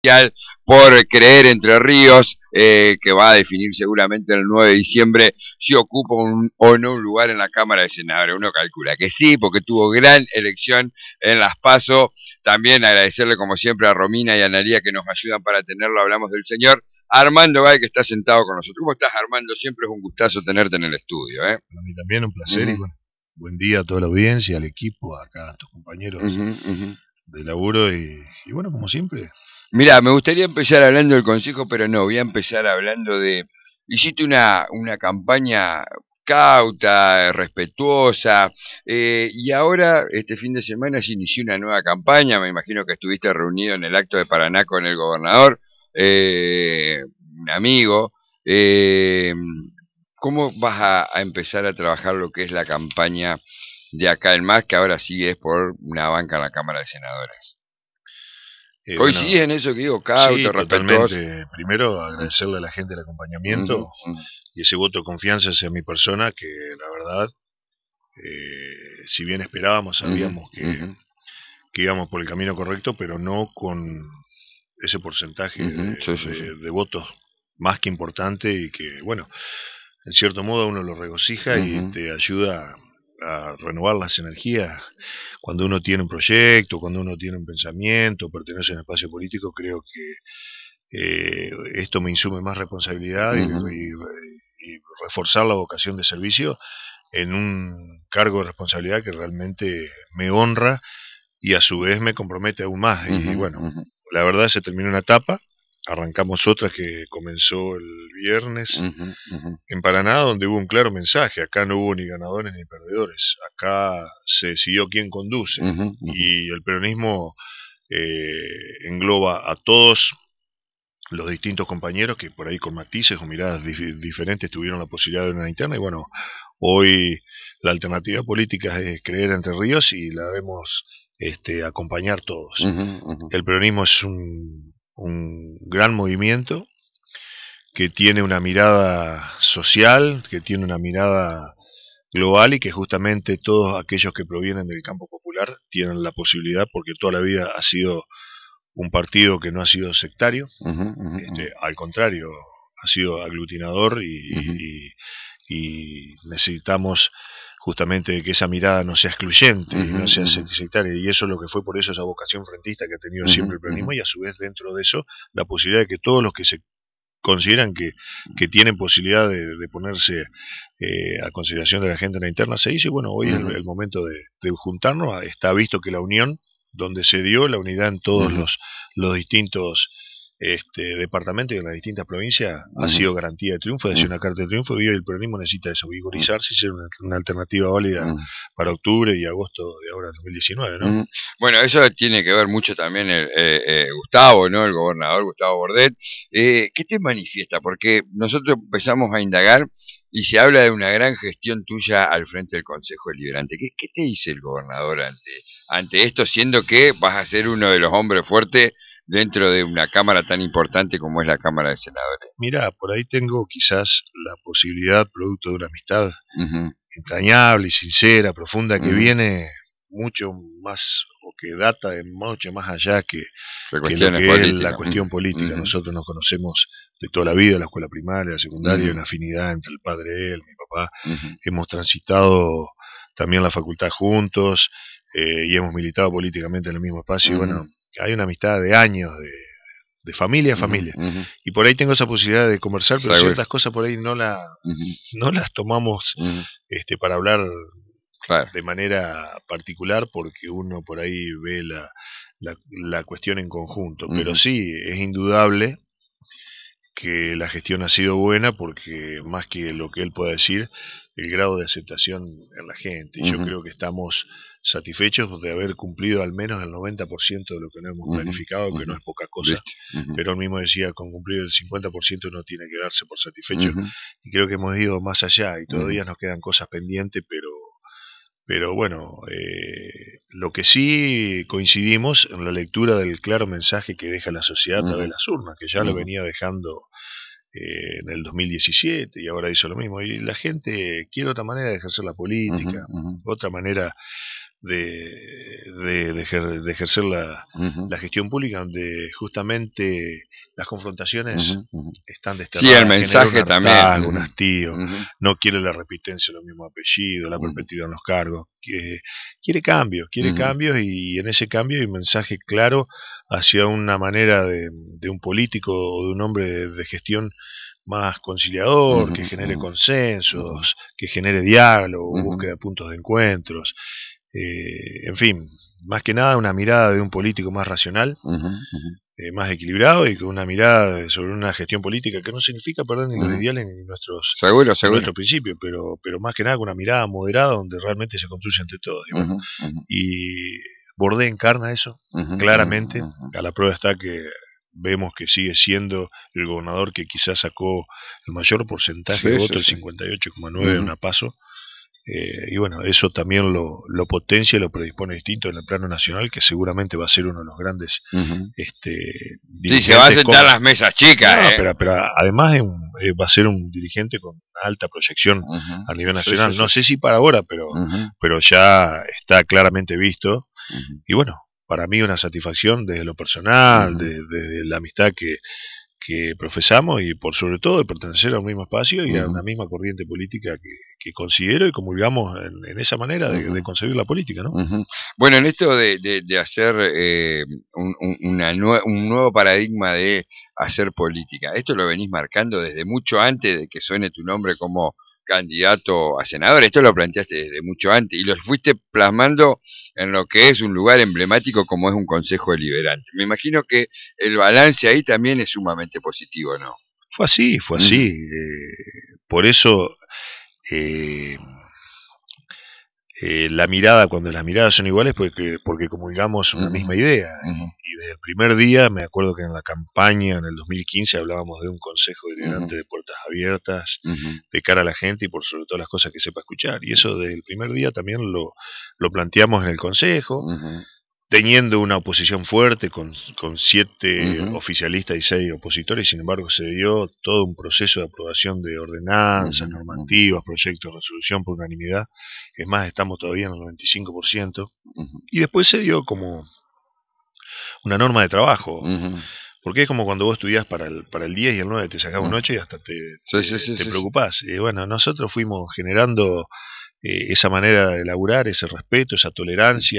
especial por creer Entre Ríos, que va a definir seguramente el 9 de diciembre si ocupa o no un lugar en la Cámara de Senadores. Uno calcula que sí, porque tuvo gran elección en las PASO. También agradecerle como siempre a Romina y a Analía que nos ayudan para tenerlo. Hablamos del señor Armando Gay, que está sentado con nosotros. ¿Cómo estás, Armando? Siempre es un gustazo tenerte en el estudio. Para mí también un placer. Y bueno, buen día a toda la audiencia, al equipo, acá a tus compañeros de laburo y bueno, como siempre. Mira, me gustaría empezar hablando del consejo, pero no, voy a empezar hablando de... Hiciste una campaña cauta, respetuosa, y ahora, este fin de semana, se inició una nueva campaña. Me imagino que estuviste reunido en el acto de Paraná con el gobernador, un amigo. Eh, ¿Cómo vas a empezar a trabajar lo que es la campaña de acá en más, que ahora sí es por una banca en la Cámara de Senadores? ¿Coincidís Bueno, en eso que digo, cauto, sí, respetuoso? totalmente. Primero, agradecerle a la gente el acompañamiento y ese voto de confianza hacia mi persona, que la verdad, si bien esperábamos, sabíamos que íbamos por el camino correcto, pero no con ese porcentaje de votos más que importante y que, bueno, en cierto modo uno lo regocija y te ayuda a renovar las energías. Cuando uno tiene un proyecto, cuando uno tiene un pensamiento, pertenece a un espacio político, creo que esto me insume más responsabilidad y reforzar la vocación de servicio en un cargo de responsabilidad que realmente me honra y a su vez me compromete aún más. Y bueno, la verdad se terminó una etapa, arrancamos otra que comenzó el viernes en Paraná, donde hubo un claro mensaje. Acá no hubo ni ganadores ni perdedores, acá se decidió quién conduce y el peronismo engloba a todos los distintos compañeros que por ahí con matices o miradas diferentes tuvieron la posibilidad de una interna y bueno, hoy la alternativa política es creer Entre Ríos y la debemos acompañar todos. El peronismo es un gran movimiento que tiene una mirada social, que tiene una mirada global y que justamente todos aquellos que provienen del campo popular tienen la posibilidad, porque toda la vida ha sido un partido que no ha sido sectario, al contrario, ha sido aglutinador y necesitamos justamente que esa mirada no sea excluyente y no sea sectaria, y eso es lo que fue, por eso esa vocación frentista que ha tenido siempre el peronismo, y a su vez dentro de eso la posibilidad de que todos los que se consideran que tienen posibilidad de ponerse a consideración de la gente en la interna se hizo, y bueno, hoy es el momento de juntarnos. Está visto que la unión, donde se dio la unidad en todos los distintos departamentos y en las distintas provincias, ha sido garantía de triunfo, ha sido una carta de triunfo, y hoy el peronismo necesita eso, vigorizarse y ser una alternativa válida para octubre y agosto de ahora 2019, ¿no? Bueno, eso tiene que ver mucho también Gustavo, ¿no? El gobernador Gustavo Bordet. ¿Qué te manifiesta? Porque nosotros empezamos a indagar y se habla de una gran gestión tuya al frente del Consejo Deliberante. ¿Qué te dice el gobernador ante esto, siendo que vas a ser uno de los hombres fuertes dentro de una Cámara tan importante como es la Cámara de Senadores? Mira, por ahí tengo quizás la posibilidad, producto de una amistad entrañable y sincera, profunda, que viene mucho más o que data de mucho más allá que lo que es la cuestión política. Nosotros nos conocemos de toda la vida, la escuela primaria, la secundaria, una afinidad entre el padre de él, mi papá. Hemos transitado también la facultad juntos y hemos militado políticamente en el mismo espacio. Y bueno, hay una amistad de años, de familia a familia. Y por ahí tengo esa posibilidad de conversar, pero ciertas cosas por ahí no las tomamos para hablar de manera particular, porque uno por ahí ve la cuestión en conjunto. Pero sí, es indudable que la gestión ha sido buena, porque más que lo que él pueda decir, el grado de aceptación en la gente. Y yo creo que estamos satisfechos de haber cumplido al menos el 90% de lo que no hemos planificado, que no es poca cosa. Pero él mismo decía, con cumplir el 50% uno tiene que darse por satisfecho. Y creo que hemos ido más allá y todavía nos quedan cosas pendientes, pero bueno, lo que sí coincidimos en la lectura del claro mensaje que deja la sociedad a través de las urnas, que ya lo venía dejando en el 2017 y ahora hizo lo mismo. Y la gente quiere otra manera de ejercer la política, otra manera de ejercer la gestión pública, donde justamente las confrontaciones están desterradas. Sí, el mensaje también. Un hastío, no quiere la repitencia de los mismos apellidos, la perpetuidad en los cargos, quiere cambios, y en ese cambio hay un mensaje claro hacia una manera de un político o de un hombre de gestión más conciliador, que genere consensos, que genere diálogo, búsqueda de puntos de encuentros, en fin, más que nada una mirada de un político más racional, más equilibrado, y con una mirada sobre una gestión política que no significa perder ni los ideales ni nuestros principios, pero más que nada con una mirada moderada donde realmente se construye entre todos. Y Bordé encarna eso claramente. A la prueba está que vemos que sigue siendo el gobernador que quizás sacó el mayor porcentaje de votos, el 58,9 en una PASO. Y bueno, eso también lo potencia y lo predispone distinto en el plano nacional, que seguramente va a ser uno de los grandes sí, se va a sentar las mesas chicas. Pero además va a ser un dirigente con alta proyección a nivel nacional. No sé si para ahora, pero ya está claramente visto. Y bueno, para mí una satisfacción desde lo personal, desde la amistad que profesamos, y por sobre todo de pertenecer a un mismo espacio y a una misma corriente política que considero y comulgamos en esa manera de concebir la política, ¿no? Bueno, en esto de hacer un nuevo paradigma de hacer política, esto lo venís marcando desde mucho antes de que suene tu nombre como candidato a senador. Esto lo planteaste desde mucho antes y lo fuiste plasmando en lo que es un lugar emblemático como es un Consejo Deliberante. Me imagino que el balance ahí también es sumamente positivo, ¿no? Fue así. Por eso cuando las miradas son iguales, porque comulgamos una misma idea. Y desde el primer día, me acuerdo que en la campaña, en el 2015, hablábamos de un Consejo Deliberante de puertas abiertas, de cara a la gente y por sobre todo las cosas que sepa escuchar. Y eso desde el primer día también lo planteamos en el Consejo, teniendo una oposición fuerte con 7 oficialistas y 6 opositores. Sin embargo, se dio todo un proceso de aprobación de ordenanzas, normativas, proyectos de resolución por unanimidad. Es más, estamos todavía en el 95%. Y después se dio como una norma de trabajo. Porque es como cuando vos estudiás para el 10 y el 9, te sacás un 8 y hasta te preocupás. Y bueno, nosotros fuimos generando esa manera de laburar, ese respeto, esa tolerancia,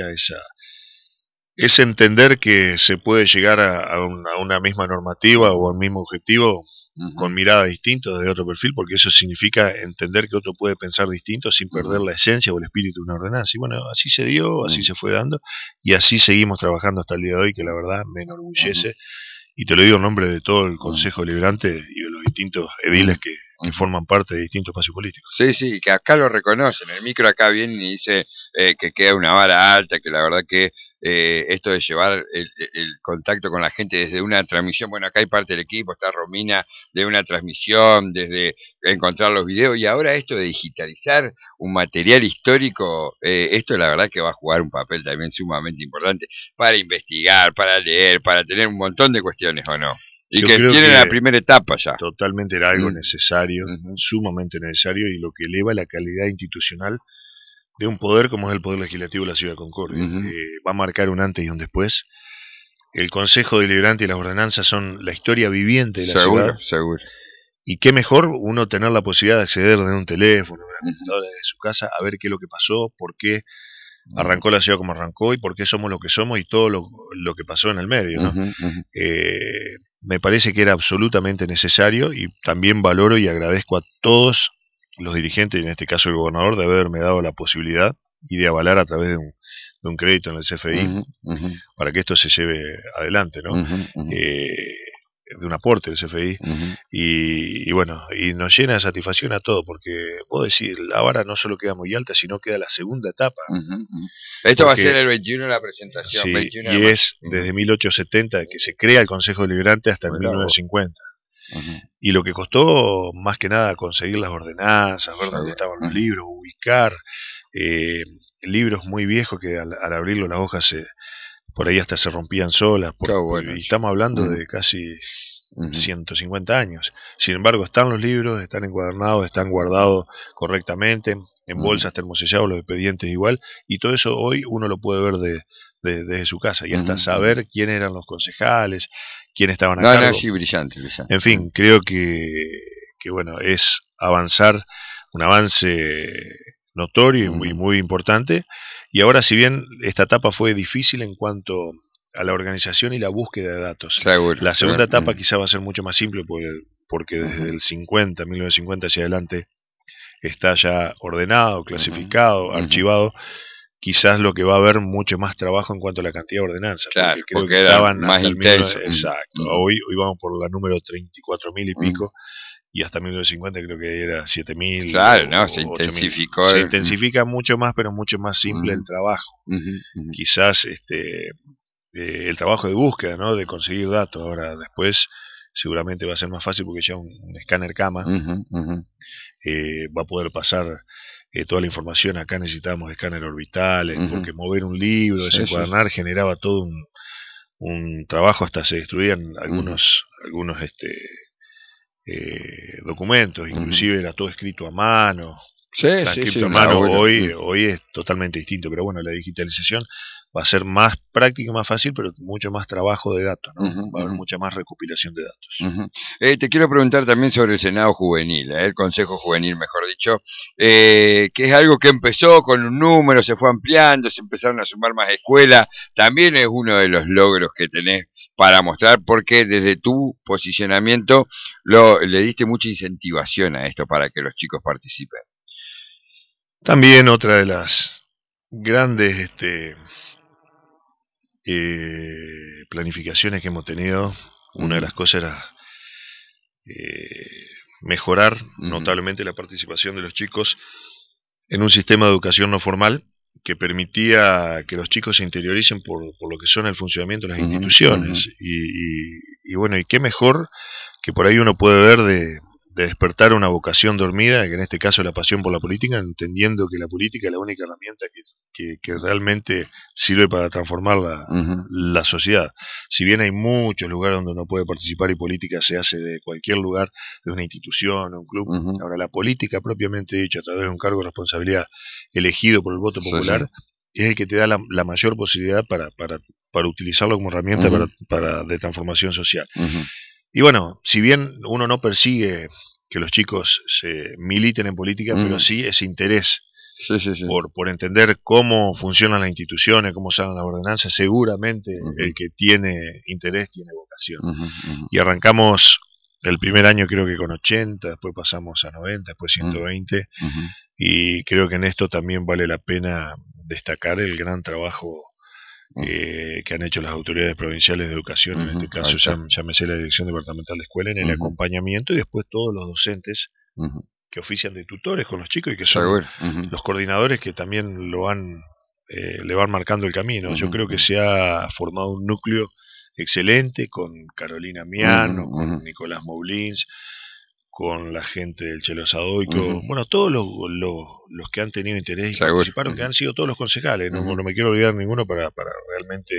es entender que se puede llegar a una misma normativa o al mismo objetivo con miradas distintas, de otro perfil, porque eso significa entender que otro puede pensar distinto sin perder la esencia o el espíritu de una ordenanza. Y bueno, así se dio, así se fue dando, y así seguimos trabajando hasta el día de hoy, que la verdad me enorgullece, y te lo digo en nombre de todo el Consejo Deliberante y de los distintos ediles que forman parte de distintos espacios políticos. Sí, que acá lo reconocen. El micro acá viene y dice que queda una vara alta, que la verdad que esto de llevar el contacto con la gente desde una transmisión, bueno, acá hay parte del equipo, está Romina, de una transmisión, desde encontrar los videos, y ahora esto de digitalizar un material histórico, esto la verdad que va a jugar un papel también sumamente importante para investigar, para leer, para tener un montón de cuestiones, ¿o no? Y que tiene la primera etapa ya. Totalmente era algo necesario, sumamente necesario, y lo que eleva la calidad institucional de un poder como es el Poder Legislativo de la Ciudad de Concordia. Va a marcar un antes y un después. El Consejo Deliberante y las ordenanzas son la historia viviente de la ciudad. Seguro. Y qué mejor uno tener la posibilidad de acceder desde un teléfono, de una computadora, desde su casa, a ver qué es lo que pasó, por qué arrancó la ciudad como arrancó y por qué somos lo que somos y todo lo que pasó en el medio, ¿no? Me parece que era absolutamente necesario, y también valoro y agradezco a todos los dirigentes, y en este caso el gobernador, de haberme dado la posibilidad y de avalar a través de un crédito en el CFI para que esto se lleve adelante, ¿no? De un aporte del CFI, y bueno, y nos llena de satisfacción a todos, porque puedo decir, la vara no solo queda muy alta, sino queda la segunda etapa. Esto va a ser el 21 de la presentación. Sí, 21 y es desde 1870 que se crea el Consejo Deliberante hasta 1950. Y lo que costó, más que nada, conseguir las ordenanzas, ver dónde estaban los libros, ubicar libros muy viejos que al abrirlo las hojas por ahí hasta se rompían solas, y estamos hablando de casi 150 años. Sin embargo, están los libros, están encuadernados, están guardados correctamente, en bolsas termosellados los expedientes igual, y todo eso hoy uno lo puede ver desde su casa, y hasta saber quién eran los concejales, quién estaban a cargo. Sí, brillante, brillante. En fin, creo que bueno, es un avance notorio y muy importante, y ahora si bien esta etapa fue difícil en cuanto a la organización y la búsqueda de datos, seguro, la segunda etapa quizá va a ser mucho más simple porque desde el 1950 hacia adelante está ya ordenado, clasificado, archivado. Quizás lo que va a haber mucho más trabajo en cuanto a la cantidad de ordenanzas, claro, porque creo que estaban más hasta intenso. Exacto, hoy vamos por la número 34.000 y pico, y hasta 1950 creo que era 7.000. Claro, no, se intensificó. Se intensifica mucho más, pero mucho más simple el trabajo. Quizás el trabajo de búsqueda, ¿no? De conseguir datos. Ahora, después seguramente va a ser más fácil porque ya un escáner cama va a poder pasar toda la información. Acá necesitábamos escáner orbitales, porque mover un libro, desencuadernar, generaba todo un trabajo, hasta se destruían algunos documentos, inclusive era todo escrito a mano. A mano. Hoy es totalmente distinto, pero bueno, la digitalización va a ser más práctica, más fácil, pero mucho más trabajo de datos, ¿no? Va a haber mucha más recopilación de datos. Te quiero preguntar también sobre el Senado Juvenil, el Consejo Juvenil, mejor dicho, que es algo que empezó con un número, se fue ampliando, se empezaron a sumar más escuelas, también es uno de los logros que tenés para mostrar, porque desde tu posicionamiento le diste mucha incentivación a esto para que los chicos participen. También otra de las grandes planificaciones que hemos tenido, una de las cosas era mejorar notablemente la participación de los chicos en un sistema de educación no formal que permitía que los chicos se interioricen por lo que son el funcionamiento de las instituciones. Y bueno, y qué mejor que por ahí uno puede ver de despertar una vocación dormida, que en este caso es la pasión por la política, entendiendo que la política es la única herramienta que realmente sirve para transformar la sociedad. Si bien hay muchos lugares donde uno puede participar y política se hace de cualquier lugar, de una institución, un club, ahora la política propiamente dicha, a través de un cargo de responsabilidad elegido por el voto popular, es el que te da la mayor posibilidad para utilizarlo como herramienta de transformación social. Y bueno, si bien uno no persigue que los chicos se militen en política, pero sí ese interés por entender cómo funcionan las instituciones, cómo salen las ordenanzas, seguramente el que tiene interés tiene vocación. Y arrancamos el primer año creo que con 80, después pasamos a 90, después 120, y creo que en esto también vale la pena destacar el gran trabajo que han hecho las autoridades provinciales de educación, en este caso llámese la Dirección Departamental de Escuela, en el acompañamiento, y después todos los docentes que ofician de tutores con los chicos y que son los coordinadores que también le van marcando el camino. Yo creo que se ha formado un núcleo excelente con Carolina Miano, con Nicolás Moulins, con la gente del Chelo Sadoico, bueno, todos los que han tenido interés y participaron, que han sido todos los concejales, no me quiero olvidar ninguno para realmente...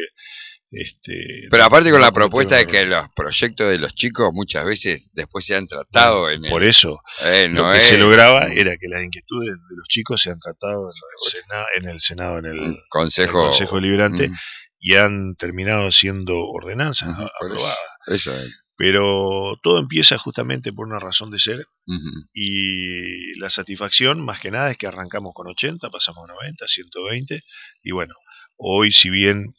Pero aparte con la propuesta de que los proyectos de los chicos muchas veces después se han tratado en por eso, lo que se lograba era que las inquietudes de los chicos se han tratado en el Senado, en el Consejo Deliberante, y han terminado siendo ordenanzas aprobadas. Eso es. Pero todo empieza justamente por una razón de ser, y la satisfacción más que nada es que arrancamos con 80, pasamos a 90, 120, y bueno, hoy si bien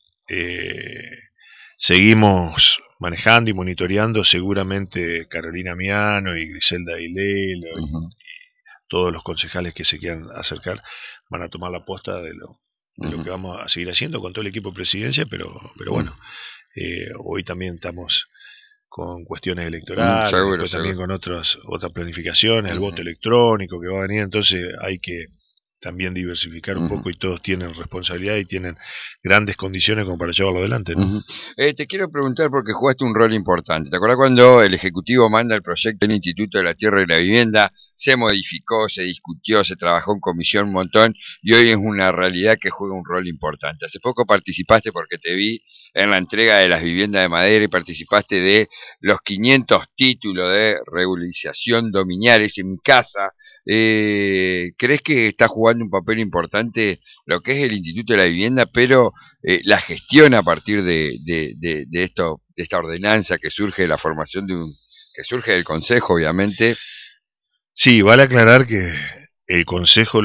seguimos manejando y monitoreando, seguramente Carolina Miano y Griselda Ailelo y todos los concejales que se quieran acercar van a tomar la posta de lo que vamos a seguir haciendo con todo el equipo de presidencia, pero bueno, hoy también estamos con cuestiones electorales, después también con otras planificaciones, el voto electrónico que va a venir, entonces hay que también diversificar un poco, y todos tienen responsabilidad y tienen grandes condiciones como para llevarlo adelante, ¿no? Te quiero preguntar porque jugaste un rol importante. ¿Te acuerdas cuando el Ejecutivo manda el proyecto del Instituto de la Tierra y la Vivienda? Se modificó, se discutió, se trabajó en comisión un montón y hoy es una realidad que juega un rol importante. Hace poco participaste, porque te vi en la entrega de las viviendas de madera, y participaste de los 500 títulos de regularización dominiales en mi casa. ¿Crees que está jugando un papel importante lo que es el Instituto de la Vivienda, pero la gestión a partir de esto, de esta ordenanza que surge de la formación que surge del Consejo, obviamente? Sí, vale aclarar que el Consejo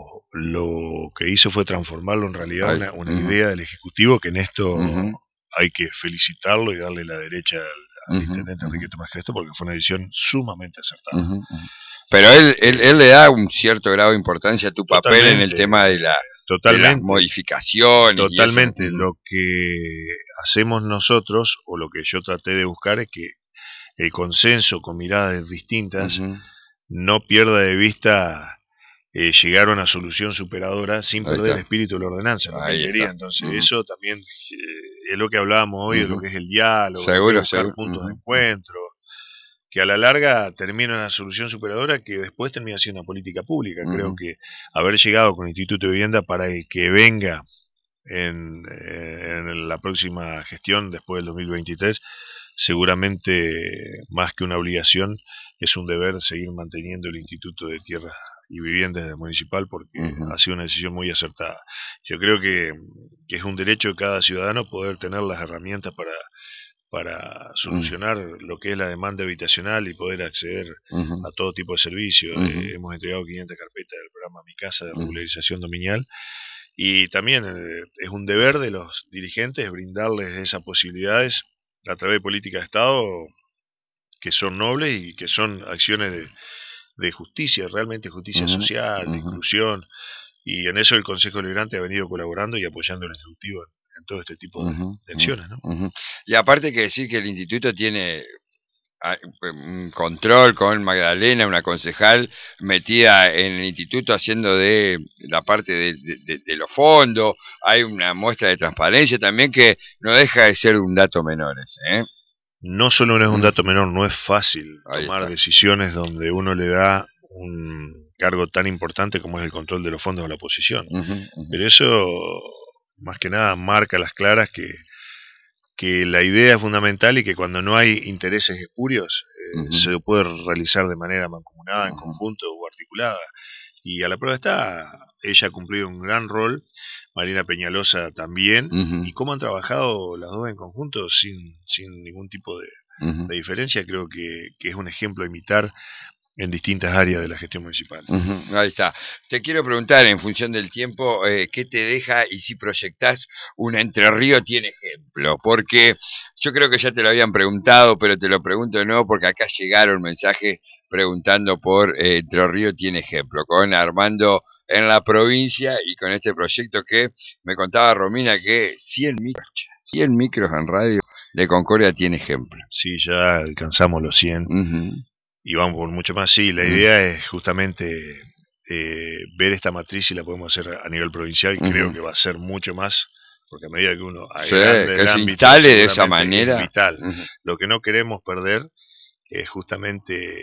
lo que hizo fue transformarlo en realidad una idea del Ejecutivo, que en esto hay que felicitarlo y darle la derecha al intendente Enrique Tomás Cresto, porque fue una decisión sumamente acertada. Pero él le da un cierto grado de importancia a tu papel en el tema de las modificaciones. Totalmente. Lo que hacemos nosotros, o lo que yo traté de buscar, es que el consenso con miradas distintas no pierda de vista llegar a una solución superadora sin perder el espíritu de la ordenanza, lo que quería. Entonces eso también es lo que hablábamos hoy, de lo que es el diálogo, buscar puntos de encuentro, que a la larga termina una solución superadora que después termina siendo una política pública. Creo que haber llegado con el Instituto de Vivienda para el que venga en la próxima gestión después del 2023, seguramente más que una obligación, es un deber seguir manteniendo el Instituto de Tierras y Viviendas municipal, porque ha sido una decisión muy acertada. Yo creo que es un derecho de cada ciudadano poder tener las herramientas para solucionar lo que es la demanda habitacional y poder acceder a todo tipo de servicios. Hemos entregado 500 carpetas del programa Mi Casa de regularización dominial, y también es un deber de los dirigentes brindarles esas posibilidades a través de políticas de Estado que son nobles y que son acciones de justicia, realmente justicia social, de inclusión, y en eso el Consejo Deliberante ha venido colaborando y apoyando al Ejecutivo en todo este tipo de acciones, ¿no? Y aparte hay que decir que el Instituto tiene un control con Magdalena, una concejal metida en el instituto haciendo de la parte de los fondos. Hay una muestra de transparencia también que no deja de ser un dato menor ese, ¿eh? No solo no es un dato menor, no es fácil tomar decisiones donde uno le da un cargo tan importante como es el control de los fondos a la oposición. Pero eso, más que nada, marca a las claras que la idea es fundamental, y que cuando no hay intereses espurios se puede realizar de manera mancomunada, en conjunto o articulada. Y a la prueba está, ella ha cumplido un gran rol, Marina Peñalosa también, y cómo han trabajado las dos en conjunto sin ningún tipo de diferencia. Creo que es un ejemplo a imitar en distintas áreas de la gestión municipal. Ahí está. Te quiero preguntar, en función del tiempo, ¿qué te deja, y si proyectás una Entre Ríos tiene ejemplo? Porque yo creo que ya te lo habían preguntado, pero te lo pregunto de nuevo porque acá llegaron mensajes preguntando por Entre Ríos tiene ejemplo, con Armando en la provincia y con este proyecto que me contaba Romina, que 100 micros en radio de Concordia tiene ejemplo. Sí, ya alcanzamos los 100. Y vamos por mucho más. Sí, la idea es justamente ver esta matriz si la podemos hacer a nivel provincial. Creo que va a ser mucho más, porque a medida que uno agrande el ámbito, instale de esa manera, es vital. Lo que no queremos perder es justamente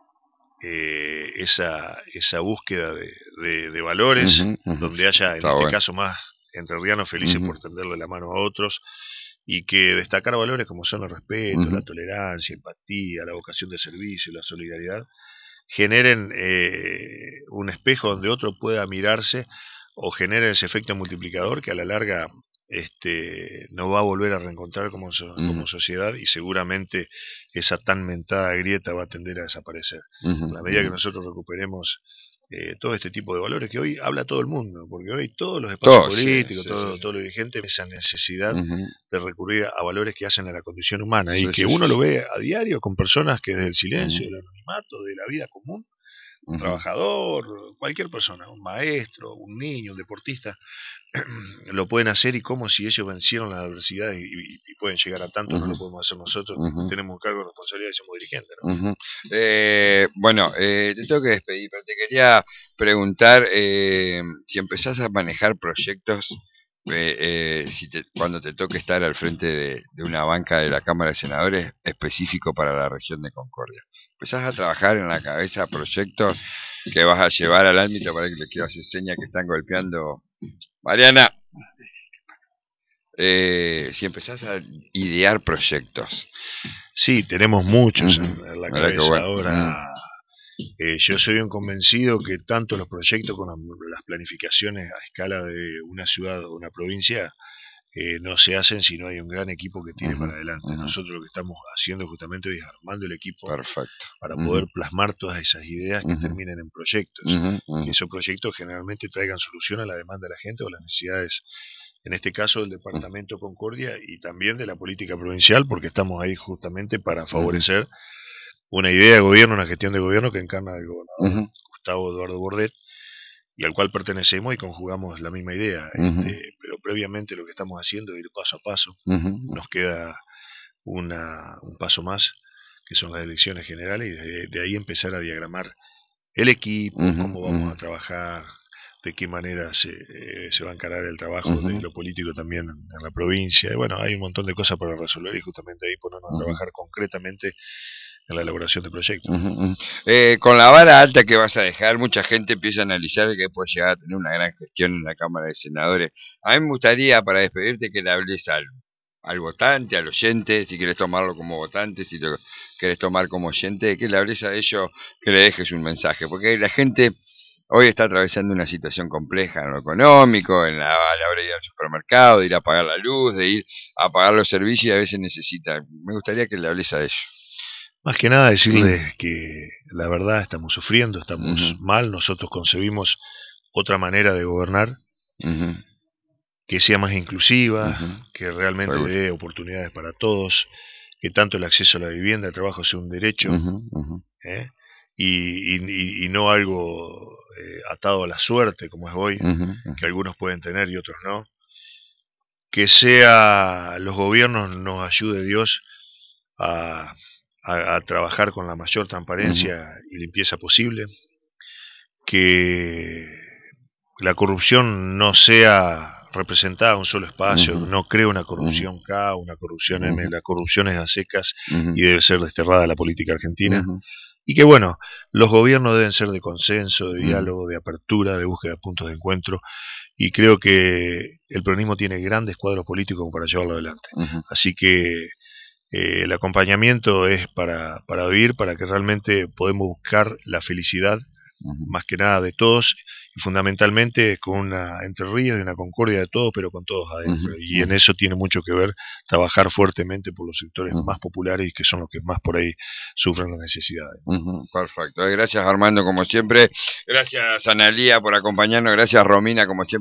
esa búsqueda de valores, donde haya, en este caso, más entrerrianos felices por tenderle la mano a otros, y que destacar valores como son el respeto, la tolerancia, empatía, la vocación de servicio, la solidaridad, generen un espejo donde otro pueda mirarse, o generen ese efecto multiplicador que a la larga nos va a volver a reencontrar como sociedad, y seguramente esa tan mentada grieta va a tender a desaparecer. A la medida que nosotros recuperemos todo este tipo de valores que hoy habla todo el mundo, porque hoy todos los espacios políticos, todos los dirigentes, esa necesidad de recurrir a valores que hacen a la condición humana, y que uno lo ve a diario con personas que desde el silencio, del anonimato, de la vida común, trabajador, cualquier persona, un maestro, un niño, un deportista, lo pueden hacer, y como si ellos vencieron la adversidad y pueden llegar a tanto, no lo podemos hacer nosotros, tenemos un cargo de responsabilidad y somos dirigentes, ¿no? Bueno, te tengo que despedir, pero te quería preguntar si empezás a manejar proyectos, cuando te toque estar al frente de una banca de la Cámara de Senadores específico para la región de Concordia. ¿Empezás a trabajar en la cabeza proyectos que vas a llevar al ámbito? Para que le quiero hacer señas que están golpeando. Mariana, si empezás a idear proyectos. Sí, tenemos muchos en la cabeza ahora. Yo soy un convencido que tanto los proyectos como las planificaciones a escala de una ciudad o una provincia no se hacen si no hay un gran equipo que tire para adelante. Nosotros lo que estamos haciendo justamente hoy es armando el equipo para poder plasmar todas esas ideas que terminen en proyectos. Que esos proyectos generalmente traigan solución a la demanda de la gente o las necesidades, en este caso del Departamento Concordia y también de la política provincial, porque estamos ahí justamente para favorecer una idea de gobierno, una gestión de gobierno que encarna el gobernador Gustavo Eduardo Bordet, y al cual pertenecemos y conjugamos la misma idea. Pero previamente lo que estamos haciendo es ir paso a paso. Nos queda un paso más, que son las elecciones generales, y de ahí empezar a diagramar el equipo, cómo vamos a trabajar, de qué manera se va a encarar el trabajo de lo político también en la provincia. Y bueno, hay un montón de cosas para resolver, y justamente ahí ponernos a trabajar concretamente en la elaboración de proyectos. Con la vara alta que vas a dejar, mucha gente empieza a analizar que puedes llegar a tener una gran gestión en la Cámara de Senadores. A mí me gustaría, para despedirte, que le hables al votante, al oyente, si quieres tomarlo como votante, si lo quieres tomar como oyente, que le hables a ellos, que le dejes un mensaje, porque la gente hoy está atravesando una situación compleja en lo económico, a la hora de ir al supermercado, de ir a pagar la luz, de ir a pagar los servicios, y a veces necesita. Me gustaría que le hables a ellos. Más que nada decirles que la verdad estamos sufriendo, estamos mal. Nosotros concebimos otra manera de gobernar, que sea más inclusiva, que realmente dé oportunidades para todos, que tanto el acceso a la vivienda, al trabajo sea un derecho, y no algo atado a la suerte como es hoy, que algunos pueden tener y otros no. Que sea los gobiernos, nos ayude Dios a trabajar con la mayor transparencia y limpieza posible, que la corrupción no sea representada en un solo espacio, no cree una corrupción K, una corrupción M, la corrupción es a secas y debe ser desterrada de la política argentina, y que bueno, los gobiernos deben ser de consenso, de diálogo, de apertura, de búsqueda de puntos de encuentro, y creo que el peronismo tiene grandes cuadros políticos como para llevarlo adelante. Así que el acompañamiento es para vivir, para que realmente podamos buscar la felicidad, más que nada de todos, y fundamentalmente con una Entre Ríos y una concordia de todos, pero con todos adentro. Y en eso tiene mucho que ver trabajar fuertemente por los sectores más populares, y que son los que más por ahí sufren las necesidades. Perfecto. Gracias, Armando, como siempre. Gracias, Analía, por acompañarnos. Gracias, Romina, como siempre.